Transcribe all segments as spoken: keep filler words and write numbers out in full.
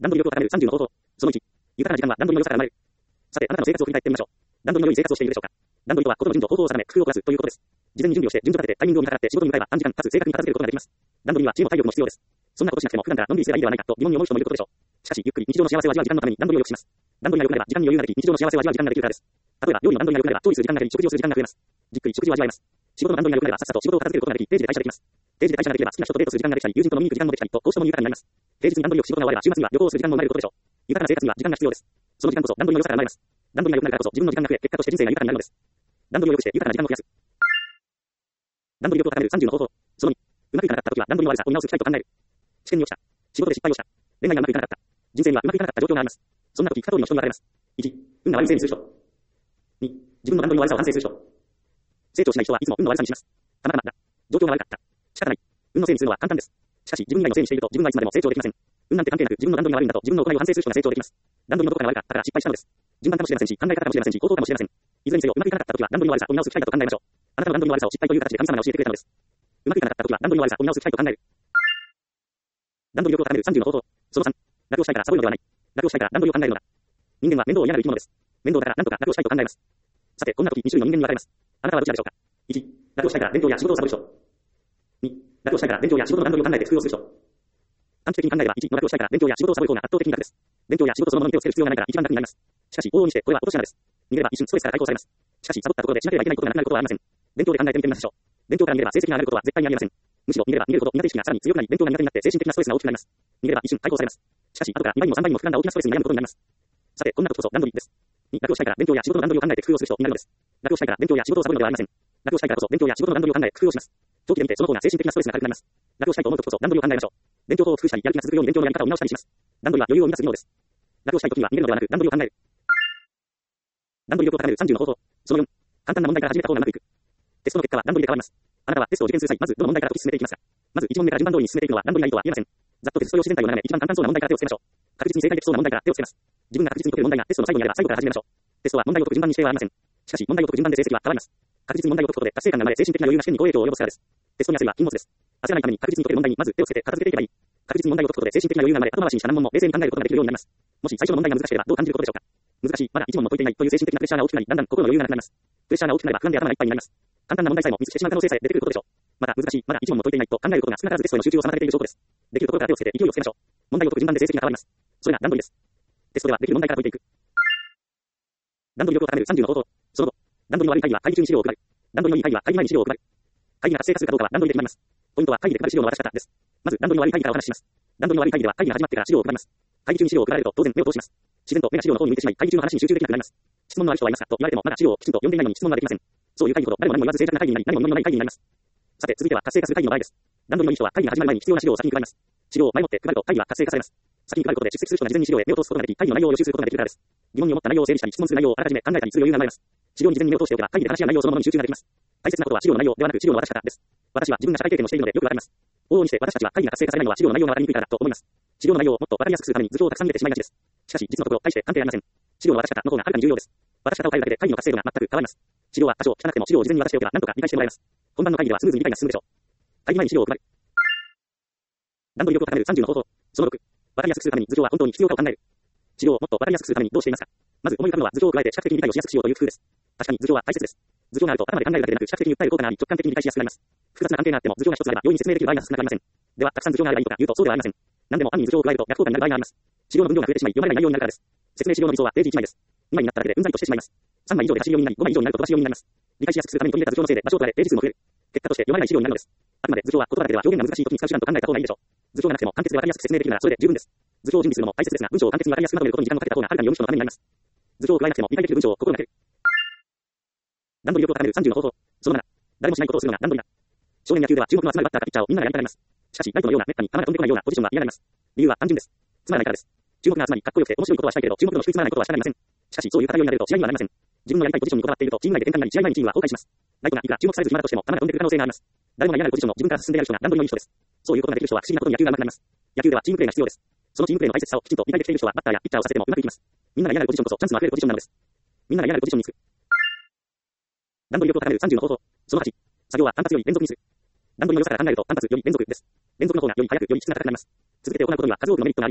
段取り力を高めるさんじゅうの方法。そのいち、豊かな時間は段取りの良さから生まれる。さて、あなたの生活を振り返ってみましょう。段取りの良い生活をしているでしょうか。段取りとは、ことの順序、方法を定め、工夫を凝らすということです。事前に準備をして、順序立てて、タイミングを見計らって仕事に向かえば短時間かつ正確に片付けることができます。段取りには知恵も体力も必要です。そんなことしなくても普段からのんびりすればいいではないかと疑問に思う人もいることでしょう。しかし、ゆっくり日常の幸せを味わう時間のために段取りを良くします。段取りが良くなれば時間に余裕ができ、日常の幸せを味わう時間ができるからです。例えば、料理の段取りが良くなれば調理する時間が減り、食事をする時間が増えます。じっくり食事を味わえます。仕事の段取りが良くなればさっさと仕事を片付けることができ、定時で退社できます。定時で退社ができれば好きな人とデートする時間ができたり、友人と飲みに行く時間もできたりと、こうしても豊かになります。平日に段取りを仕事が終われば週末には旅行をする時間も生まれることでしょう。豊かな生活には時間が必要です。その時間こそ段取りの良さから生まれます。段取りが良くなるからこそ自分の時間が増え、結果として人生が豊かになるのです。段取りを良くして豊かな時間を増やす。段取り力を高めるさんじゅうの方法。そのに、うまくいかなかった時は段取りの悪さを見直す機会と考える。試験に落ちた。仕事で失敗をした。恋愛がうまくいかなかった。人生にはうまくいかなかった状況があります。そんな時、二通りの人に分かれます。いち、運が悪いせいにする人。に、自分の段取りの悪さを反省する人。成長しない人はいつも運の悪さにします。たまたまだ。状況が悪かった。仕方ない。運のせいにするのは簡単です。しかし、自分以外のせいにしていると自分はいつまでも成長できません。運なんて関係なく自分の段取りが悪いんだと自分の行いを反省する人が成長できます。段取りのどこかが悪かったから失敗したのです。順番かもしれませんし、考え方かもしれませんし、行動かもしれません。いずれにせようまくいかなかった時は段取りの悪さを見直す機会だと考えましょう。あなたの段取りの悪さを失敗という形で神様が教えてくれたのです。うまくいかなかった時は段取りの悪さを見直す機会と考える。段取り力を高めるさんじゅうの方法。そのさん、楽をしたいからサボるのではない。楽をしたいから段取りを考えるのだ。人間は面倒を嫌がる生き物です。面倒だからなんとか楽をしたいと考えます。さて、こんな時に種類の人間に分かれます。あなたはどちらでしょうか。いち、楽をしたいから勉強や仕事をサボる人。に、楽をしたいから勉強や仕事の段取りを考えて工夫をする人。短期的に考えればいちの楽をしたいから勉強や仕事をサボる方が圧倒的に楽です。勉強や仕事そのものに手をつける必要がないから一番楽になります。しかし、往々にしてこれは落とし穴です。逃げれば一瞬ストレスから解放されます。しかし、サボったところでしなければいけないことがなくなることはありません。勉強で考えてみてみましょう。勉強から逃げれば成績が上がることは絶対にありません。むしろ逃げれば逃げるほど苦手意識がさらに強くなり、勉強が苦手になって精神的なストレスが大きくなります。逃げれば一瞬解放されます。しかし、後からにばいもさんばいも膨らんだ大きなストレスに悩むことになります。さて、こんな時こそ段取りです。に、楽をしたいから勉強や仕事の段取りを考えて工夫をする人になるのです。楽をしたいから勉強や仕事をサボるのではありません。楽をしたいからこそ勉強や仕事の段取りを考え工夫をします。長期で見てその方が精神的なストレスが軽くなります。楽をしたいと思う時こそ段取りを考えましょう。勉強法を工夫したり、やる気が続くように勉強のやり方を見直したりします。段取りは余裕を生み出すものです。楽をしたい時には逃げるのではなく段取りを考える。段取り力を高めるさんじゅうの方法。そのよん、簡単な問題から始めた方がうまくいく。テストの結果は段取りで変わります。あなたはテストを受験する際、まずどの問題から解き進めていきますか。まずいち問目から順番通りに進めていくのは段取りがいいとは言えません。ざっとテスト用紙全体を眺め、一番簡単そうな問題から手をつけましょう。確実に正解できそうな問題から手をつけます。自分が確実に解ける問題がテストの最後にあれば最後から始めましょう。テストは問題を解く順番に指定はありません。しかし、問題を解く順番で成績は変わります。確実に問題を解くことで達成感が生まれ、精神的な余裕が試験に好影響を及ぼすからです。テストに焦りは禁物です。焦らないために確実に解ける問題にまず手をつけて片付けていけばいい。確実に問題を解くことで精神的な余裕が生まれ、後回しにした難問も冷静に考えることができるようになります。もし最初の問題が難しければどう感じることでしょうか。難しい、まだいち問も解いていないという精神的なプレッシャーが大きくなり、だんだん心の余裕がなくなります。プレッシャーが大きくなれば不安で頭がいっぱいになります。簡単な問題さえもミスしてしまう可能性さえ出てくることでしょう。また難しい、まだいち問も解いていないと考えることが少なからずテストへの集中を妨げている証拠です。できるところから手をつけて勢いをつけましょう。問題を解く順番で成績が変わります。それが段取りです。テストではできる問題から解いていく。段取り力を高めるさんじゅうの方法。その後、段取りの悪い会議は会議中に資料を配る。段取りのいい会議は会議前に資料を配る。会議が活性化するかどうかは段取りで決まります。ポイントは会議で配る資料の渡し方です。まず段取りの悪い会議からお話しします。段取りの悪い会議では会議が始まってから資料を配ります。会議中に資料を配られると当然目を通します。自然と目が資料の方に向いてしまい、会議中の話に集中できなくなります。質問のある人はいますかと言われてもまだ資料をきちんと読んでいないのに質問ができません。そういう会議ほど誰も何も言わず静寂な会議になり、何も実りのない会議になります。さて続いては活性化する会議の場合です。段取りのいい人は会議が始まる前に必要な資料を先に配ります。資料を前もって配ると会議は活性化されます。先に配ることで出席する人が事前に資料へ目を通すことができ、会議の内容を予習することができるからです。疑問に思った内容を整理したり質問する内容をあらかじめ考えたりする余裕が生まれます。資料に事前に目を通しておけば会議で話し合う内容そのものに集中ができます。大切なことは資料の内容ではなく資料の渡し方です。私は自分が社会経験をしているのでよくわかります。往々にして私たちは会議が活性化されないのは資料の内容がわかりにくいからだと思います。資料の内容をもっとわかりやすくするために図表をたくさん入れてしまいがちです。しかし実のところ大して関係ありません。資料の渡し方の方がはるかに重要です。渡し方を変えるだけで会議の活性度が全く変わります。資料は多少汚くても資料を事前に渡しておけば何とか理解してもらえます。本番の会議ではスムーズに理解が進むでしょう。会議前に資料を配る。段取り力を高めるさんじゅうの方法。そのろく、わかりやすくするために図表は本当に必要かを考える。資料をもっとわかりやすくするためにどうしていますか。まず思い浮かぶのは図表を加えて視覚的に理解をしやすくしようという工夫です。確かに図表は大切です。図表があると頭で考えるだけでなく視覚的に訴える効果があり直感的に理解しやすくなります。複雑な関係があっても図表が一つあれば容易に説明できる場合が少なくありません。ではたくさん図表があればいいとか言うとそうではありません。何でも案に図表を加えると逆効果になる場合があります。資料の分量が増えてしまい読まれない内容になるからです。説明資料の理想はページいちまいです。にまいになっただけでうんざりとしてしまいます。さんまい以上で走り読みになりごまい以上になると飛ばし読みになります。理解しやすくするために取り入れた図表のせいで場所を取られページ数も増える。結果として読まれない資料になるのです。あくまで図表は言葉だけでは表現が難しい時に使う手段と考えた方がいいでしょう。図表がなくても簡潔でわかりやすく説明できるならそれで十分です。図表を準備するのも大切ですが文章を簡潔にわかりやすくまとめることに時間をかけた方がはるかに読む人のためになります。図表を加えなくても理解できる文章を心がける。段取り力を高めるさんじゅうの方法。そのなな、誰もしないことをするのが段取りだ。少年野球では注目の集まるバッターかピッチャーをみんながやりたがります。しかしライトのようなめったに球が飛んでこないようなポジションは嫌がります。理由は単純です。つまらないからです。注目が集まりかっこよくて面白いことはしたいけれど注目の低いつまらないことはしたがりません。しかしそういう偏りになると試合にはなりません。自分のやりたいポジションにこだわっているとチーム内で喧嘩になり試合前にチームは崩壊します。ライトがいくら注目されず暇だとしても球が飛んでくる可能性があります。誰もが嫌がるポジションの自分から進んでやる人が段取りのいい人です。そういうことができる人は不思議なことに野球が上手くなります。野球ではチームプレーが必要です。そのチームプレーの大切さをきちんと理解できている人はバッターやピッチャーをさせてもうまくいきます。みんなが嫌がるポジションこそチャンスのあふれるポジションなのです。みんなが嫌がるポジションにつく。段取り力を高めるさんじゅうの方法。そのはち、作業は単発より連続にする。段取りの良さから考えると単発より連続です。連続の方がより早くより質が高くなります。続けて行うことには数多くのメリットがあります。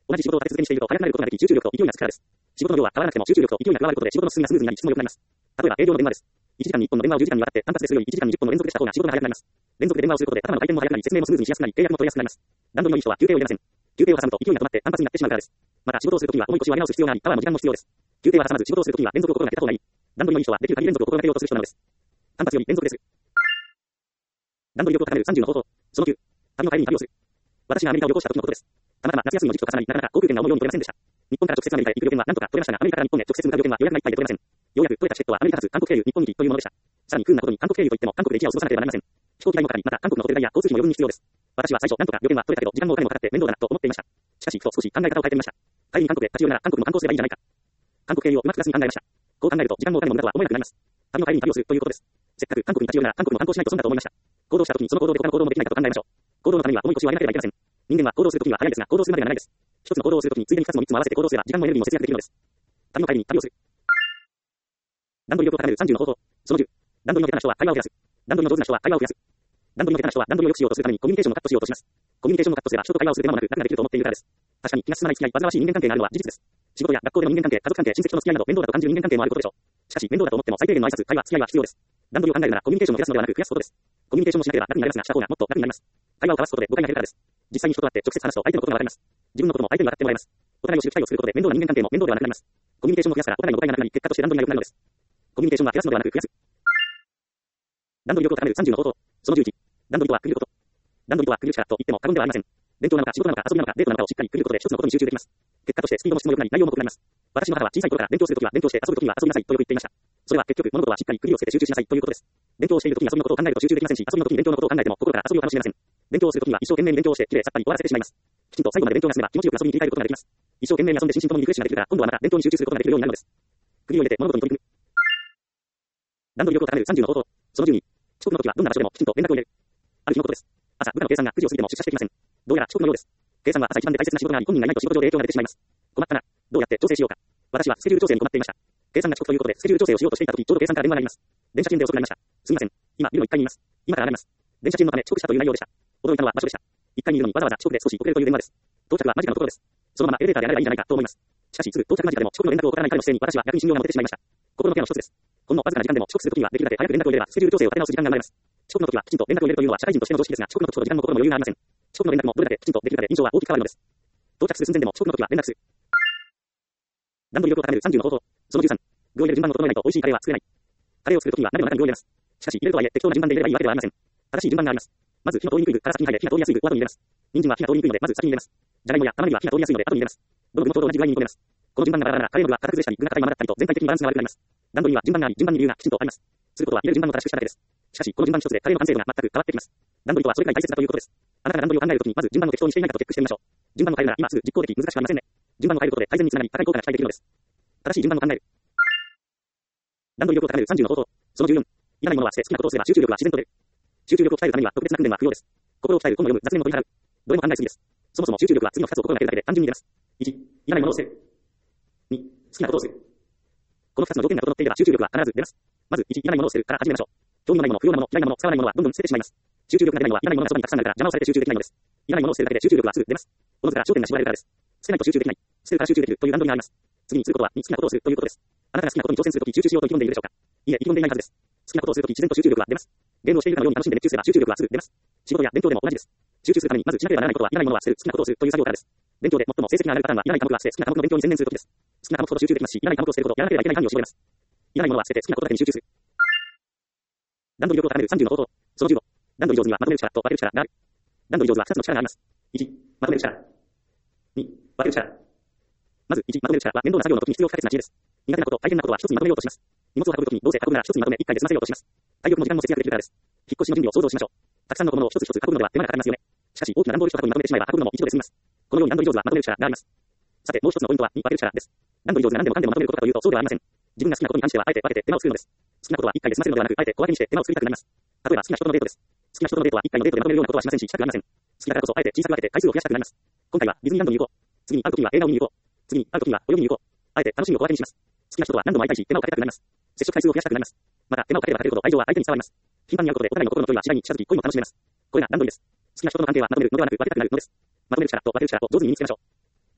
同じ仕事を立て続けにしていると早くなることができ、集中力と勢いがつくからです。仕事の量は変わらなくても集中力と勢いが加わることで仕事の進みがスムーズになり、質も良くなります。例えば営業の電話です。いちじかんにいっぽんの電話をじゅうじかんにわたって単発でするよりいちじかんにじゅっぽんの連続でした方が仕事が早くなります。連続で電話をすることで頭の回転も速くなり、説明もスムーズにしやすくなり、契約も取りやすくなります。段取りのいい人は休憩を入れません。休憩を挟むと勢いが止まって単発になってしまうからです。また仕事をするときには重い腰を上げ直す必要があり、パワーも時間も必要です。休憩は挟まず仕事をするときには連続を心がけた方がいい。段取りのいい人はできる限り連続を心がけようとする人なのです。単発より連続です。段取り力を高めるさんじゅうの方法。そのきゅう。旅の帰りに旅をする。私がアメリカを旅行した時のことです。たまたま夏休みの時期と重なり、なかなか航空券が思うように取れませんでした。日本から直接アメリカへ行く旅券は何とか取れましたが、アメリカから日本へ直接向かう旅券は予約がいっぱいで取れません。ようやく取れたチケットはアメリカ発韓国経由日本行きというものでした。さらに不運なことに韓国経由といっても韓国で一夜を過ごさなければなりません。飛行機代もかかり、また韓国のホテル代や交通費も余分に必要です。私は最初何とか旅券は取れたけど時間もお金もかかって面倒だなと思っていました。しかし、ふと少し考え方を変えてみました。仮に韓国へ立ち寄るなら韓国も観光すればいいんじゃないか。韓国経由をうまくプラスに考えました。こう考えると時間もお金も無駄とは思えなくなります。旅の帰りに旅をするということです。せっかく韓国に立ち寄るなら韓国も観光しないと損だと思いました。行動した時にその行動で他の行動もできないかと考えましょう。行動のためには重い腰を上げなければいけません。人間は行動するときには早いですが、行動するまでが長いです。一つの行動をするときについでに二つも三つも合わせて行動すれば時間もエネルギーも節約できるのです。旅の帰りに旅をする。段取り力を高めるさんじゅうの方法。そのじゅう。段取りの下手な人は会話を増やす。段取りの上手な人は会話を増やす。段取りの下手な人は段取りを良くしようとするためにコミュニケーションをカットしようとします。コミュニケーションをカットすれば人と会話をする手間もなく楽ができると思っているからです。確かに気が進まない付き合い、煩わしい人間関係があるのは事実です。仕事や学校での人間関係、家族関係、親戚との付き合いなど面倒だと感じる人間関係もあることでしょう。しかし面倒だと思っても最低限の挨拶、会話、付き合いは必要です。段取りを考えるならコミュニケーションを減らすのではなく増やすことです。コミュニケーションもしなければ楽になりますが、した方がもっと楽になります。会話を交わすことで誤解が減るからです。実際に人と会って直接話すと相手のことがわかります。自分のことも相手に分かってもらえます。お互いを知る機会をすることで面倒な人間関係も面倒ではなくなります。コミュニケーションを増やすからお互いの誤解がなくなり、結果として段取りが良くなるのです。コミュニケーションは減らすのではなく増やす。段取り力を高めるさんじゅうの方法。そのじゅういち。段取りとは区切ること。段取りとは区切る力と言っても過言ではありません。勉強なのか仕事なのか遊びなのかデートなのかをしっかり区切ることで一つのことに集中できます。結果としてスピードも質も良くなり内容も濃くなります。私の母は小さい頃から勉強するときは勉強して遊ぶときには遊びなさいとよく言っていました。それは結局物事はしっかり区切りをつけて集中しなさいということです。勉強をしているときに遊びのことを考えると集中できませんし、遊びのときに勉強のことを考えても心から遊びを楽しめません。勉強をするときには一生懸命に勉強をしてきれいさっぱり終わらせてしまいます。きちんと最後まで勉強が済めば気持ちよく遊びに切り替えることができます。一生懸命に遊んで心身ともにリフレッシュができるから今度はまた勉強に集中することができるようになるのです。区切りを入れて物事に取り組む。段取り力を高めるさんじゅうの方法。そのじゅうに。遅刻のときはどんな場所でもきちんと連絡を入れる。ある日のことです。朝、部下の計算がくじを過ぎても出社してきません。どうやら遅刻のようです。計算は朝一番で大切な仕事があり、本人がいないと仕事上で影響が出てしまいます。困ったな。どうやって調整しようか。私はスケジュール調整に困っていました。計算が遅刻ということでスケジュール調整をしようとしていたとき、ちょうど計算から電話があります。電車賃で遅くなりました。すみません。今、ビルのいっかいにいます。今から上がります。電車賃のため遅刻したという内容でした。驚いたのは場所でした。いっかいにいるのにわざわざ遅刻で少し遅れるという電話です。到着は間近のところです。そのままエレベーターで上がればいいんじゃないかと思います。しかし、すぐ到着間近でも遅刻の連絡を送らない彼の姿勢に私は逆に信用が持ててしまいました。心のケアの一つです。ほんのわずかな時間でも遅刻するときにはできるだけ早く連絡を入れればスケジュール調整を立て直す時間が生まれます。遅刻のときはきちんと連絡を入れるというのは社会人としての常識ですが、遅刻のときと時間も心も余裕がありません。遅刻の連絡もどれだけきちんとできるかで印象は大きく変わるのです。到着する寸前でも遅刻のときは連絡する。段取り力を高めるさんじゅうの方法。そのじゅうさん。具を入れる順番を整えないと美味しいカレーは作れない。カレーを作るときには鍋の中に具を入れます。しかし入れるとはいえ適当な順番で入れればいいわけではありません。正しい順番があります。まず火の通りにくい具から先に入れ、火が通りやすい具を後に入れます。人参は火が通りにくいのでまず先に入れます。じゃがいもや玉ねぎは火が通りやすいので後に入れます。どの具もちょうど同じ具合に煮込めます。この順番がバラバラならカレーの具は型崩れしたり具が硬いままだったりと全体的にバランスが悪くなります。段取りには順番があり順番に理由がきちんとあります。することは入れる順番を正しくしただけです。しかしこの順番一つでカレーの完成度が全く変わってきます。段取りとはそれくらい大切だということです。あなたが段取りを考えるときにまず順番を適当にしていないかとチェックしてみましょう。順番を変えるなら今すぐ実行でき難しくありませんね。順番を変えることで改善につながり高い効果が期待できるのです。正しい順番を考える。段取り力を高めるさんじゅうの方法。そのじゅうよん。いらないものは捨て好きなことをすれば集中力は自然と出る。集中力を鍛えるためには特別な訓練は不要です。心を鍛える本を読む雑念を取り払う。どれも考えすぎです。そもそも集中力は次のふたつを心がけるだけで単純に出ます。いち、いらないものを捨てる。に、好きなことをする。このふたつの条件が整っていれば集中力は必ず出ます。まずいち、いらないものを捨てるから始めましょう。興味のないもの、不要なもの、嫌いなもの、使わないものはどんどん捨ててしまいます。集中力が出ないのはいらないものがそばにたくさんあるから邪魔をされて集中できないのです。いらないものを捨てるだけで集中力はすぐ出ます。おのずから焦点が絞られるからです。捨てないと集中できない。捨てるから集中できるという段取りがあります。次にすることはに好きなことをするということです。あなたが好きなことに挑戦するとき集中しようと意気込んでいるでしょうか。いいえ、意気込んでいないはずです。好きなことをするとき自然と集中力は出ます。ゲームをしているかのように楽しんで熱中すれば集中力はすぐ出ます。仕事や勉強でも同じです。集中するためにまずしなければならないことはいらないものは捨てる、好きなことをするという作業からです。勉強で最も成績が上がるパターンはいらない科目は捨て、好きな科目の勉強に専念するときです。好きな科目ほど集中できますし、いらない科目を捨てること、やらなければいけない範囲を絞れます。いらないものは捨てて好きなことだけに集中する。段取り力を高めるさんじゅうの方法。そのじゅうご。段取り上手にはまとめる力と分ける力がある。段取り上手はふたつの力があります。いち、まとめる力。に、分ける力。まずいち、まとめる力は面倒な作業の時に必要不可欠な知恵です。苦手なこと、大変なことは一つにまとめようとします。荷物を運ぶときにどうせ運ぶなら一つにまとめ一回で済ませようとします。体力も時間も節約できるからです。引っ越しの準備を想像しましょう。たくさんのものを一つ一つ運ぶのでは手間がかかりますよね。しかし大きな段ボール一箱にまとめてしまえば運ぶのも一度で済みます。このように段取り上手はまとめる力があります。さてもう一つのポイントはに分ける力です。段取り上手が何でもかんでもまとめることかというとそうではありません。自分が好きなことに関してはあえて分けて手間を作るのです。好きなことは一回で済ませるのではなくあえて小分けにして手間を作りたくなります。例えば好きな人とのデートです。好きな人とのデートは一回のデートでまとめるようなことはしませんししたくありません。好きだからこそあえて小さく分けて回数を増やしたくなります。今回はディズニーランドに行こう。次に会うときには映画を見に行こう。次に会うときには泳ぎに行こう。あえて楽しみを小分けにします。好きな人とは何度も会いたいし手間をかけたくなります。接触回数を増やしたくなります。また手間をかければかけるほど愛情は相手に伝わります。頻繁に会うことでお互いの心の距離は次第に近づき恋も楽しめます。これが段取りです。好きな人との関係はまとめるのではなく分けたくなるのです。まとめる力と分ける力を上手に身につけましょう。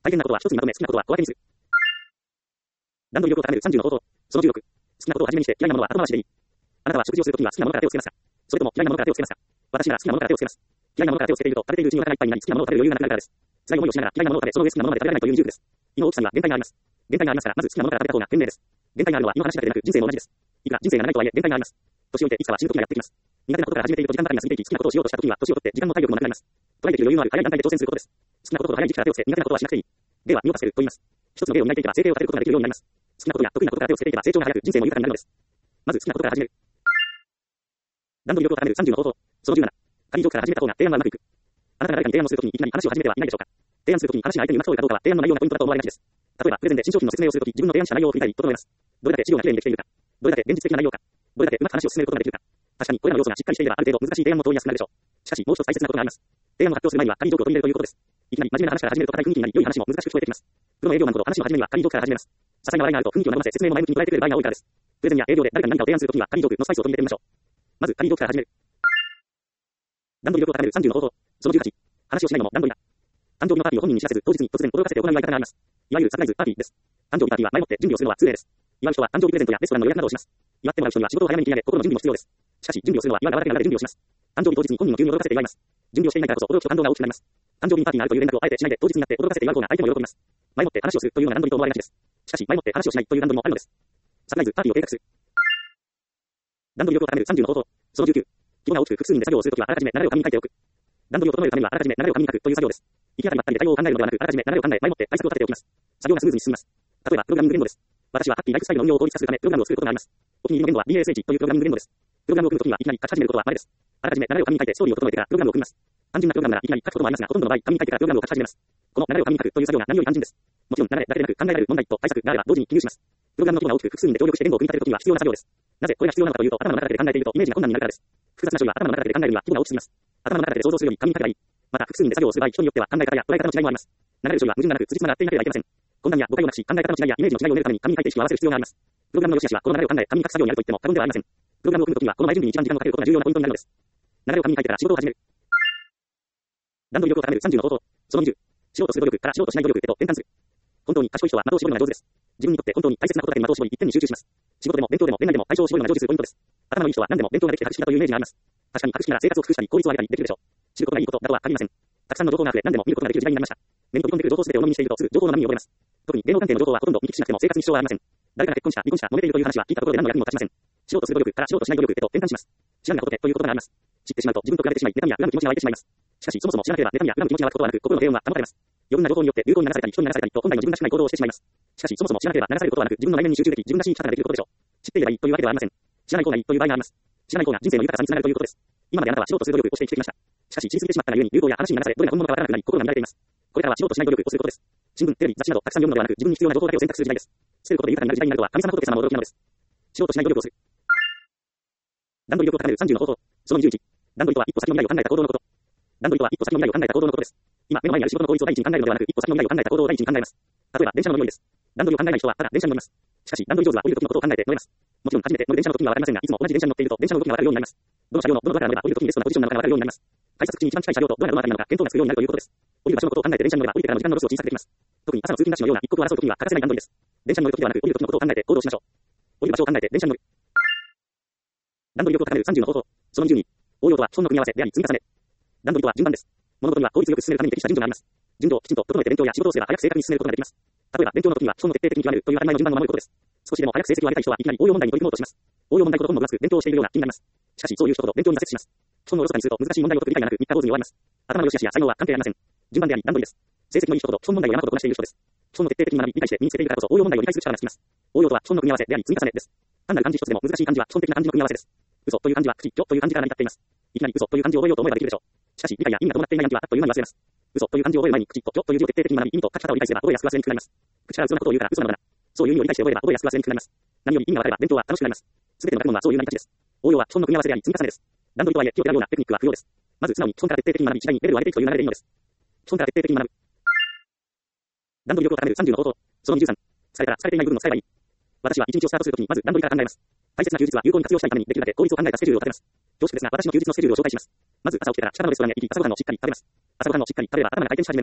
大変なことは一つにまとめ、好きなことは小分けにする。段取り力を高めるさんじゅうの方法。そのじゅうろく。好きなことを始めにして嫌いなものは後回しでいい。あなたは食事をするときには好きなものから手をつけますか？それとも嫌いなものから手をつけますか？私なら好きなものから手をつけます。嫌いなものから手をつけていると、食べているうちにお腹がいっぱいになり、好きなものを食べる余裕がなくなるからです。辛い思いをしながら嫌いなものを食べ、その上好きなものまで食べられないという二重苦です。胃の大きさには限界があります。限界がありますから、まず好きなものから食べた方が賢明です。限界があるのは胃の話だけでなく、人生も同じです。いくら人生が長いとはいえ限界があります。年老いていつかは死ぬ時がやってきます。苦手なことから始めていると時間ばかりが過ぎていき、好きなことをしようとした時には年を取って時間も体力もなくなります。トライできる余裕のある早い段階で挑戦することです。好きなことと早い時期から手をつけ、苦手なことはしなくていい。芸は身を助けると言います。一つの芸を磨いていけば生計を立てることができるようになります。好きなことや得意なことから手をつけていけば成長が早く人生も豊かになるのです。まず好きなことから始める。段取り力を高めるさんじゅうの方法。そのじゅうなな。仮にジョークから始めた方が提案はうまくいく。あなたが誰かに提案をするときにいきなり話を始めてはいないでしょうか。提案するときに話が相手にうまく通るかどうかは提案の内容がポイントだと思われがちです。例えば、プレゼンで新商品の説明をするとき、自分の提案した内容を振り返り、整えます。どれだけ資料がきれいにできているか。どれだけ現実的な内容か。どれだけうまく話を進めることができるか。確かに、これらの要素がしっかりしていれば、ある程度難しい提案も通りやすくなるでしょう。しかし、もう一つ大切なことがあります。提案を発表する前には仮にジョークを取り入れるということです。いきなり真面目な話から始めると硬い雰囲気になり、良い話も難しく聞こえてきます。プロの営業マンほど話の始めには仮にジョークから始めます。些細な笑いがあると雰囲気を和ませ、説明も前向きに捉えてくれる場合が多いからです。プレゼンや営業で誰かに何かを提案するときには仮にジョークのスパイスを取り入れてみましょう。まず仮にジョークから始める。段取り力を高めるさんじゅうの方法。そのじゅうはち。話をしないのも段取りだ。誕生日のパーティーを本人に知らせず、当日に突然驚かせて行うやり方があります。いわゆるサプライズパーティーです。誕生日パーティーは前もって準備をするのは通例です。祝う人は誕生日プレゼントやレストランの予約などをします。祝ってもらう人には仕事を早めに切り上げ、心の準備も必要です。しかし、準備をするのは祝う側だけなので準備をします。誕生日当日に本人の急に驚かせて祝います。準備をしていないからこそ驚きと感動が大きくなります。誕生日にパーティーがあるという連絡をあえてしないで当日になって驚かせて祝う方が相手も喜びます。前もって話をするというのが段取りと思われがちです。しかし、前もって話をしないという段取りもあるのです。サプライズパーティーを計画する。段取り力を高めるさんじゅうの方法。そのじゅうきゅう。規模が大きく複数人で作業をするときはあらかじめ流れを紙に書いておく。段取りを整えるためにはあらかじめ流れを紙に書くという作業です。行き当たりばったりで対応を考えるのではなく、あらかじめ流れを考え、前もって対策を立てておきます。作業がスムーズに進みます。例えば、プログラミング言語です。私はハッピーライフスタイルの運用を効率化するため、プログラムを作ることがあります。お気に入りの言語は ディーエスエイチ というプログラミング言語です。プログラムを組むときにはいきなり書き始めることは稀です。あらかじめ流れを紙に書いてストーリーを整えてからプログラムを組みます。単純なプログラムならいきなり書くこともありますが、ほとんどの場合、紙に書いてからプログラムを書き始めます。この流れを紙に書くという作業が何より単純です。もちろん流れだけでなく考えられる問題と対策があれば同時に記入します。プログラムの規模が大きく複数人で協力して言語を組み立てるときには必要な作業です。なぜこれが必要なのかというと、頭の中だけで考えているとイメージが困難になるからです。複雑な処理は頭の中だけで考えるには規模が大きすぎます。頭の中だけで想像するより紙に書けばいい。また、複数人で作業をする場合、人によっては考え方や捉え方の違いもあります。流れる処理は矛盾がなく、辻褄が合っていなければいけません。混乱や誤解をなくし、考え方の違いやイメージの違いを練るために紙に書いて意識を合わせる必要があります。プログラムの良し悪しは、この流れを考え、紙に書く作業になると言っても過言ではありません。プログラムを組むときには、この前準備に一番時間をかけることが重要なポイントになるのです。流れを紙に書いてから仕事を始める。段取り力を高めるさんじゅうの方法。そのにじゅう。しようとする努力からしようとしない努力へと転換する。本当に賢い人は的を絞るのが上手です。自分にとって本当に大切なことだけに的を絞り一点に集中します。仕事でも勉強でも恋愛でも対象を絞るのが上手するポイントです。頭のいい人は何でも勉強ができて博識だというイメージがあります。確かに博識なら生活を工夫したり効率を上げたりできるでしょう。知ることがいいことだとは限りません。たくさんの情報が溢れ何でも見ることができる時代になりました。目に飛び込んでくる情報すべてを鵜呑みにしているとすぐ情報の波に溺れます。特に芸能関係の情報はほとんど見聞きしなくても生活に支障はありません。誰かが結婚した、離婚した、揉めているという話は聞いたところで何の役にも立ちません。しようとする努力からしようとしない努力へと転換します。知らなかったことでということがあります。知ってしまうと自分と比べてしまい、妬みや恨む気持ちが湧いてしまいます。しかしそもそも知らなければ妬みや恨む気持ちが湧くことはなく、心の平穏は保たれます。余分な情報によって流行に流されたり人に流されたりと本来の自分らしくない行動をしてしまいます。しかしそもそも知らなければ流されることはなく、自分の内面に集中でき、自分らしい生き方ができることでしょう。知っていればいいというわけではありません。知らない方がいいという場合があります。知らない方が人生の豊かさにつながるということです。今まであなたはしようとする努力をして生きてきました。しかし知りすぎてしまったがゆえに流行や話に流され、どれが本物かわからなくなり心が乱れています。これからはしようとしない努力をすることです。新聞、テレビ、雑誌などたくさん読むのではなく、自分に必要な情報だけを選択する時代です。捨てることで豊かになる時代になるとは神様仏様も驚きなのです。しようとしない努力をする。段取り力を高めるさんじゅうの方法。そのにじゅういち。段取りとは一歩先の未来を考えた行動のこと。段取りとは一歩先の未来を考えた行動のことです。今、目の前にある仕事の効率を第一に考えるのではなく、一歩先の未来を考えた行動を第一に考えます。例えば、電車の乗り降りです。段取りを考えない人はただ電車に乗ります。しかし、段取り上手は降りる時のことを考えて乗れます。もちろん初めて乗る電車の時にはわかりませんが、いつも同じ電車に乗っていると電車の動きがわかるようになります。どの車両のどのドアから乗れば降りる時にベストなポジションなのかがわかるようになります。改札口に一番近い車両とどのドアからなのか見当がつくようになるということです。降りる場所のことを考えて電車に乗れば降りてからの時間のロスを小さくできます。特に朝の通勤ラッシュのような一刻を争う時には欠かせない段取りです。電車に乗る時ではなく降りる時のことを考えて行動しましょう。降りる場所を考えて電車に乗る。段取り力を高めるさんじゅうの方法。そのにじゅうに。応用とは基本の組み合わせであり積み重ね。段取りとは順番です。物事には効率よく進めるために適した順序があります。順序をきちんと整えて勉強や仕事をすれば早く正確に進めることができます。例えば勉強の時には基本の徹底的に極めるという当たり前の順番を守ることです。少しでも早く成績を上げたい人はいきなり応用問題に取り組もうとします。応用問題ほど本も分厚く勉強をしているような気になります。しかしそういう人ほど勉強に挫折します。基本をおろそかにすると難しい問題を解く理解がなく三日坊主に終わります。頭の良し悪しや才能は関係ありません。順番であり段取りです。成績のいい人ほど基本問題を山ほどこなしている人です。基本の徹底的に学び理解して身につけているからこそ応用問題を理解する力がつきます。応用とは基本の組み合わせであり積み重ねです。単なる漢字一つでも難しい漢字は基本的な漢字の組み合わせです。嘘という漢字は口、虚という漢字から成り立っています。いきなり嘘という漢字を覚えようと思えばできるでしょう。しかし理解や意味が伴っていない暗記はあっという間に忘れます。嘘という漢字を覚える前に口と虚という字を徹底的に学び意味と書き方を理解すれば覚えやすく忘れにくくなります。口から嘘なことを言うから嘘なのだな。そういう意味を理解して覚えれば覚えやすく忘れにくくなります。何より意味がわかれば勉強は楽しくなります。すべての学問はそういう成り立ちです。応用は基本の組み合わせであり積み重ねです。段取りとはいえ木を選ぶようなテクニックは不要です。まず素直に基本から徹底的に学び次第にレベルを上げていくという流れでいいのです。基本から徹底的に学ぶ。段取り力を高めるさんじゅうの方法。そのにじゅうさん。疲れたら疲れていない部分の使えばいい。私は一日をスタートするときにまず段取りから考えます。大切な休日は有効に活用したいためにできるだけ効率を考えたスケジュールを立てます。恐縮ですが私の休日のスケジュールを紹介します。まず朝起きたら近くのレストランへ行き朝ごはんをしっかり食べます。朝ごはんをしっかり食べれば頭が回転し始めます。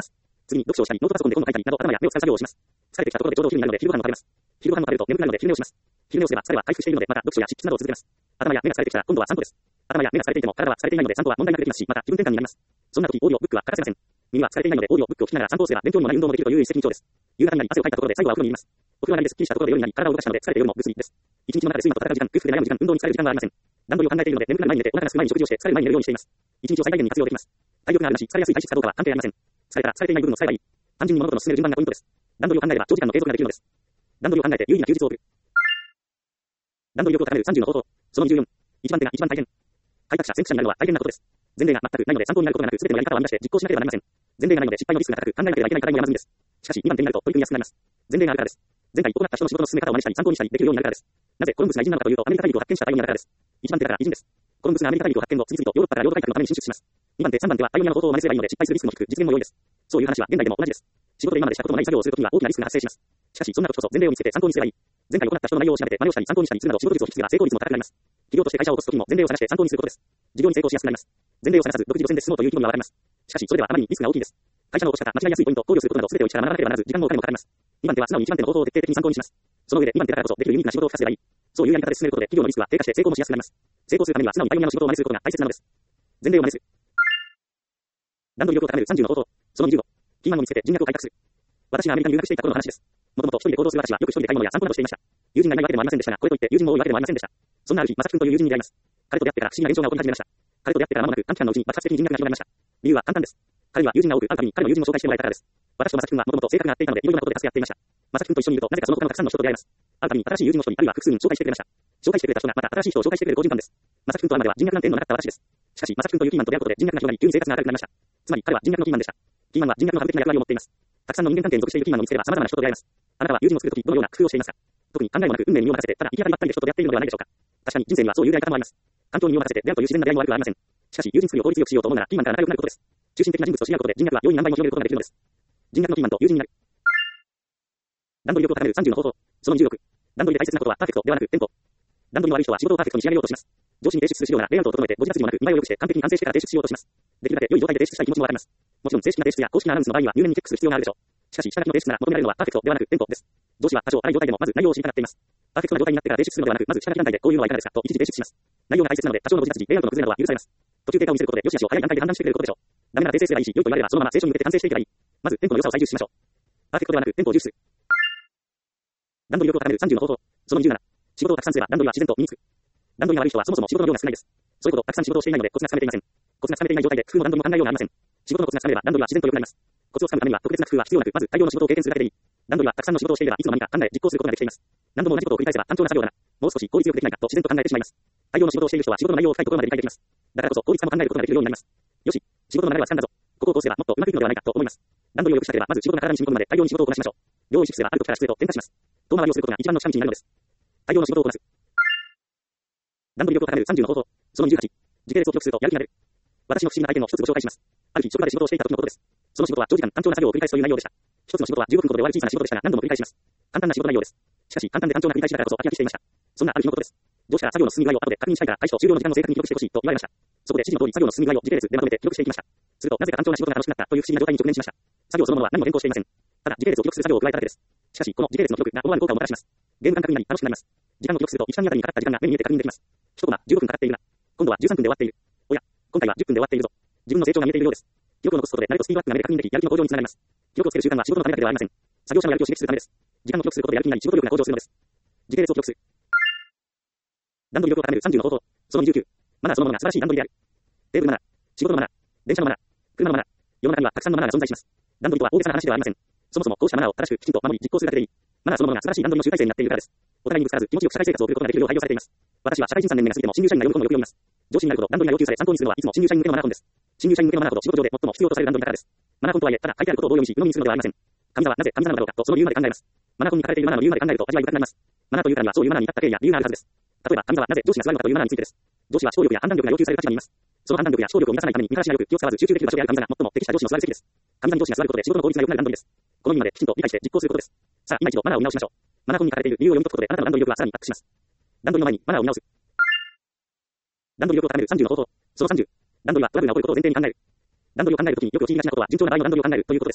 次に、読書をしたり、ノートパソコンで本を書いたりなど、頭や目を使う作業をします。疲れてきたところでちょうど昼になるので、昼ご飯を食べます。昼ご飯を食べると眠くなるので昼寝をします。昼寝をすれば疲れは回復しているので、また読書や執筆などを続けます。頭や目が疲れてきたら、今度は散歩です。頭や目が疲れていても、体は疲れていないので、散歩は問題なくできますし、また気分転換になります。そんな時、オーディオブックは欠かせません。耳は疲れていないので、オーディオブックを聞きながら散歩をすれば、勉強にもなり運動もできるという一石二鳥です。夕方になり汗をかいたところで最後はお風呂に入ります。お風呂上がりですっきりしたところで夜になり体を動かしたので疲れて夜もぐっすりです。一日の中で睡魔と戦う時間、空腹で悩む時間、運動に使える時間はありません。段取りを考えているので眠くなる前に寝て、お腹がすく前に食事をして疲れる前に寝るようにしています。一日を最大限に活用できます。体力があるなし、疲れやすい体質かどうかは関係ありません。疲れたら疲れていない部分を使えばいい。単純に物事の進める順番がポイントです。段取りを考えれば長時間の継続ができるのです。段取りを考えて有意義な休日を送る。段取り力を高めるさんじゅうの方法。そのにじゅうよん。一番手が一番大変。開拓者先駆者になるのは大変なことです。前例が全くないので参考になることがなく、全てのやり方を編み出して実行しなければなりません。前例がないので失敗のリスクが高く、考えなければいけない課題も山積みです。しかし、にばん手になると取り組みやすくなります。前例があるからです。前回行った人の仕事の進め方を真似したり参考にしたりできるようになるからです。なぜコロンブスが偉人なのかというと、アメリカ大陸を発見したパイオニアだからです。いちばん手だから偉人です。コロンブスがアメリカ大陸を発見後、次々とヨーロッパから領土開拓のために進出します。にばん手、さんばん手はパイオニアの方法を真似すればいいので失敗するリスクも低く、実現も良いです。そういう話は現代でも同じです。仕事で今までしたことのない作業をするときには大きなリスクが発生します。しかし、そんな時こそ前例を見つけて参考にすればいい。前回行った人の内容を調べて真似をしたり参考にしたりするなど仕事術を引き継げば成功率も高くなります。企業として会社を起こすときにも前例を探して参考にすることです。事業に成功しやすくなります。前例を探さず独自路線で進もうという気分はわかります。しかし、それではあまりにリスクが大きいです。会社の起こし方、間違いやすいポイント、考慮することなど全てを一から学ばなければならず、時間もお金もかかります。にばん手は素直にいちばん手の方法を徹底的に参考にします。その上でにばん手だからこそできるユニークな仕事を聞かせればいい。そういうやり方で進めることで企業のリスクは低下して成功もしやすくなります。成功するためには素直にパイオニアの仕事を真似することが大切なのです。前例を真似する。段取り力を高めるさんじゅうの方法。そのにじゅうご。キーマンを見つけて人脈を開拓する。私がアメリカに留学していた頃の話です。もともと一人で行動する私はよく一人で買い物や散歩などしていました。友人がいないわけでもありませんでしたが、これといって友人も多いわけでもありませんでした。そんなある日、まさきくんという友人に出会います。彼と出会ってから不思議な現象が起こり始めました。彼と出会ってから間もなく短期間のうちに爆発的に人脈が広がりました。理由は簡単です。彼には友人が多く会うたびに彼の友人を紹介してもらえたからです。私とまさきくんはもともと性格が合っていたのでいろいろなことで助け合っていました。まさきくんと一緒にいるとなぜかその他のたくさんの人と出会います。会うたびに新しい友人の人にあるいは複数人紹介してくれました。紹介してくれた人がまた新しい人を紹介してくれる好循環です。まさきくんと会うまでは人脈なんて縁のなかった私です。しかしまさきくんというキーマンと出会うことで人脈が広がり急に生活が明るくなりました。つまり彼は人脈のキーマンでした。キーマンは人脈の完璧な役割を持っています。たくさんの人間関係に属しているキーマンを見つければ様々な人と出会えます。あなたは友人を作るときどのような工夫をしていますか？特に考えもなく運命に身を任せてただ行き当たりばったりで人と出会っているのではないでしょうか。確かに人生にはそういうやり方もあります。環境に身を任せて出会うという自然な出会いも悪くはありません。しかし友人作りを効率よくしようと思うならキーマンから仲良くなることです。中心的な人物と知り合うことで人脈は容易に何倍も広げることができるのです。人脈のキーマンと友人になる。段取り力を高めるさんじゅうの方法。そのにじゅうろく。段取りで大切なことはパーフェクトではなくテンポ。段取りの悪い人は仕事をパーフェクトに仕上げようとします。上司に提出する資料ならレイアウトを整えて誤字脱字もなく見栄えを良くして完璧に完成してから提出しようとします。できるだけ良い状態で提出したい気持ちもわかります。もちろん正式な提出や公式なアナウンスの場合には入念にチェックする必要があるでしょう。しかし下書きの提出なら求められるのはパーフェクトではなくテンポです。上司は多少荒い状態でもまず内容を知りたがっています。パーフェクトな状態になってから提出するのではなく、まず下書き段階でこういうのはいかがですかと一時提出します。内容が大切なので多少の誤字脱字、レイアウトの崩れなどは許されます。途中経過を見せることで良し悪しを早い段階で判断してくれることでしょう。ダメなら訂正すればいいし、良いと言われればそのまま聖書に向けて完成していけばいい。まずテンポの良さを最重視しましょう。パーフェクトではなくテンポを重視する。段取り力を高めるさんじゅうの方法。そのにじゅうなな。仕事をたくさんすれば段取りは自然と身につく。段取りが悪い人はそもそも仕事の量が少ないです。それほどたくさん仕事をしていないのでコツがつかめていません。コツがつかめていない状態で工夫も段取りも考えようがありません。仕事のコツがつかめれば段取りは自然と良くなります。コツをつかむためには特別な工夫は必要なく、まず大量の仕事を経験するだけでいい。段取りはたくさんの仕事をしていればいつの間にか考え実行することができています。何度も同じことを繰り返せば単調な作業だな。もう少し効率よくできないかと自然と考えてしまいます。大量の仕事をしている人は仕事の内容を深いところまで理解できます。だからこそ効率化も考えることができるようになります。よし、仕事の流れは掴んだぞ。ここをこうすればもっとうまくいくのではないかと思います。段取りを良くしたければまず仕事が体に染み込むまで大量に仕事をこなしましょう。量を意識すればある時から質へと転化します。遠回りをすることが一番の近道になるのです。大量の仕事をこなす。段取り力を高めるさんじゅうの方法。そのにじゅうはち。時系列を記録するとやる気が出る。私の不思議な体験を一つご紹介します。ある日職場で仕事をしていた時のことです。その仕事は長時間単調な作業を繰り返すという内容でした。一つの仕事はじゅうごふんほどで終わる小さな仕事でしたが何度も繰り返します。簡単な仕事内容です。しかし簡単で単調な繰り返しだからこそ飽き飽きしていました。そんなある日のことです。上司から作業の進み具合を後で確認したいから開始と終了の時間を正確に記録してほしいと言われました。そこで指示の通り作業の進み具合を時系列でまとめて記録していきました。するとなぜか単調な仕事が楽しくなったという不思議な状態に直面しました。作業そのものは何も変更していません。ただ時系列を記録する作業を加えただけです。しかしこの時系列の記録が思わぬ効果をもたらします。ゲーム感覚になり楽しくなります。時間を記録すると一番にあたりにかかった時間が目に見えて確認できます。一コマじゅうごふんかかっているな。今度はじゅうさんぷんで終わっている。おや、今回はじゅっぷんで終わっているぞ。自分の成長が見えているようです。記録を残すことで慣れとスピードアップが目で確認でき、やる気の向上につながります。記録をつける習慣は仕事のためだけではありません。作業者のやる気を刺激するためです。時間を記録することでやる気になり仕事力が向上するのです。時系列を記録する。段取り力を高めるさんじゅうの方法。そのにじゅうきゅう。マナーそのものが素晴らしい段取りである。テーブルマナー、仕事のマナー、電車のマナー、車のマナー。世の中にはたくさんのマナーが存在します。段取りとは大げさな話ではありません。そもそもこうしたマナーを正しくきちんと守り実行するだけでいい。マナーそのものが素晴らしい段取りの集大成になっているからです。お互いにぶつからず気持ちよく社会生活を送ることができるよう配慮されています。私は社会人さんねんめが過ぎても新入社員が読む本をよく読みます。上司になるほど段取りが要求され参考にするのはいつも新入社員向けのマナー本です。新入社員向けのマナーほど仕事上で最も必要とされる段取りだからです。マナー本とはいえただ書いてあることを棒読みし鵜呑みにするのではありません。神様はなぜ神様なのかとその理由まで考えます。マナー本に書かれているマナーの理由まで考えると味わい深くなります。マナーというからにはそういうマナーに至った経緯や理由があるはずです。例えば神様はなぜ上司が座るのかというマナーについてです。上司は指導力や判断力が要求される立場にいます。その判断力や指導力を満たさないために見晴らしが良く気を使わず集中できる場所である神様が最も適した上司の座る席です。神様に上司が座ることで仕事の効率が良くなる段取りです。この意味まできちんと理解して実行することです。さあ今一度マナーを見直しましょう。マナー本に書かれている理由を読み解くことであなたの段取り力はさらにアップします。段取りの前にマナーを見直す。段取り力を高めるさんじゅうの方法。そのさんじゅう。段取りはトラブルが起こることを前提に考える。段取りを考えるときによく陥りがちなことは順調な場合の段取りを考えるということです。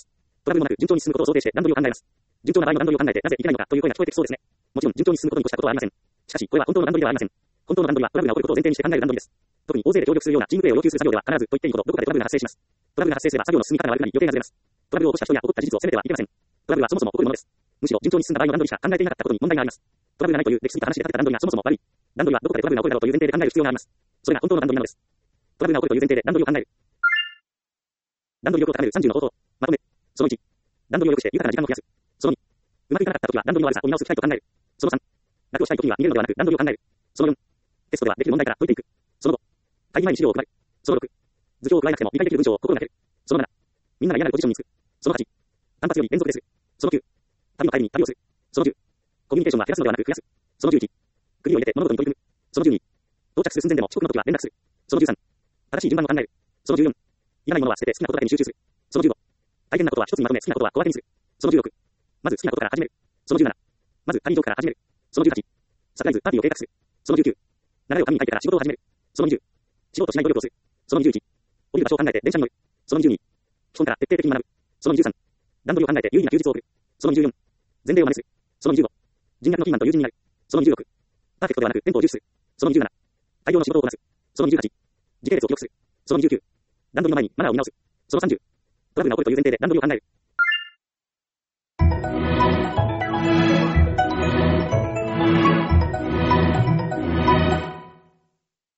トラブルもなく順調に進むことを想定して段取りを考えます。順調な場合の段取りを考えてなぜいけないのかという声が聞こえてきそうですね。もちろん順調に進むことに越したことはありません。しかし、これは本当の段取りではありません。本当の段取りはトラブルが起こることを前提にして考える段取りです。特に大勢で協力するようなチームプレーを要求する作業では必ずと言っていいほどどこかでトラブルが発生します。トラブルが発生すれば作業の進み方が悪くなり予定がずれます。トラブルを起こした人や起こった事実を責めてはいけません。トラブルはそもそも起こるものです。むしろ順調に進んだ場合の段取りしか考えていなかったことに問題があります。トラブルがないという出来すぎた話で立てた段取りがそもそも悪い。段取りはどこかでトラブルが起こるだろうという前提で考える必要があります。それが本当の段取りなのです。トラブルが起こるという前提で段取りを考える。段取り力を高めるさんじゅうの方法。まとめ。そのいち。段取りを良くして豊かな時間を増やす。そのに。うまくいかなかったときは段取りの悪さを見直す機会と考える。そのさん。楽をしたいときには逃げるのではなく段取りを考える。そのよん。テストではできる問題から解いていく。そのご。会議前に資料を配る。そのろく。図表を加えなくても理解できる文章を心がける。そのなな。みんなが嫌なポジションにつく。そのはち。単発より連続でする。そのきゅう。旅の帰りに旅をする。そのじゅう。コミュニケーションは減らすのではなく増やす。そのじゅういち。区切りを入れて物事に取り組む。そのじゅうに。到着する寸前でも遅刻の時は連絡する。そのじゅうさん。正しい順番を考える。そのじゅうよん。いらないものは捨てて好きなことだけに集中する。そのじゅうご。大変なことは一つにまとめ好きなことは小分けにする。そのじゅうろく。まず好きなことから始める。そのじゅうなな。まず会議場から始める。そのじゅうはち。サプライズパーティーを計画する。そのじゅうきゅう。流れを紙に書いてから仕事を始める。そのにじゅう。仕事しない努力をする。そのにじゅういち。降りる場所を考えて電車に乗る。そのにじゅうに。基本から徹底的に学ぶ。そのにじゅうさん。段取りを考えて有意義な休日を送る。そのにじゅうよん。前例を真似する。そのにじゅうご。人脈のキーマンと友人になる。そのにじゅうろく。パーフェクトではなくテンポを重視する。そのにじゅうなな。大量の仕事をこなす。そのにじゅうはち。時系列を記録する。そのにじゅうきゅう。段取りの前にマナーを見直す。そのさんじゅう。トラブルが起こるという前提で段取りを考える。